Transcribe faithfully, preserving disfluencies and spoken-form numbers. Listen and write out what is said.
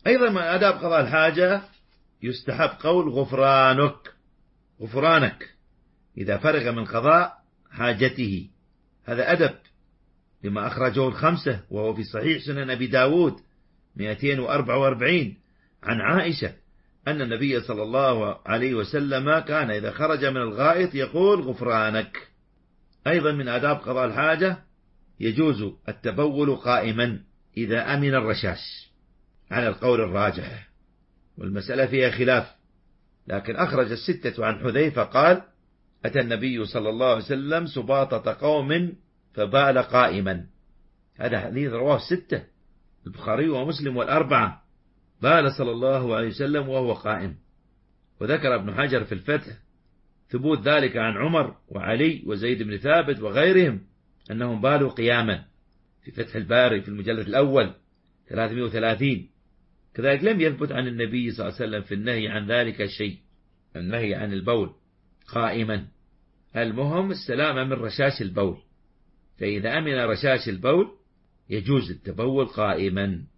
أيضا من آداب قضاء الحاجة يستحب قول غفرانك، غفرانك إذا فرغ من قضاء حاجته. هذا أدب لما أخرجه الخمسة وهو في صحيح سنن أبي داود مئتين وأربعة وأربعين عن عائشة أن النبي صلى الله عليه وسلم كان إذا خرج من الغائط يقول غفرانك. أيضا من آداب قضاء الحاجة يجوز التبول قائما إذا أمن الرشاش على القول الراجح، والمسألة فيها خلاف، لكن أخرج الستة عن حذيفة قال أتى النبي صلى الله عليه وسلم سباطة قوم فبال قائما. هذا حديث رواه الستة البخاري ومسلم والأربعة، بال صلى الله عليه وسلم وهو قائم. وذكر ابن حجر في الفتح ثبوت ذلك عن عمر وعلي وزيد بن ثابت وغيرهم أنهم بالوا قياما في فتح الباري في المجلد الأول ثلاثمائة وثلاثين. كذلك لم يثبت عن النبي صلى الله عليه وسلم في النهي عن ذلك شيء، النهي عن البول قائما. المهم السلامة من رشاش البول، فإذا أمن رشاش البول يجوز التبول قائما.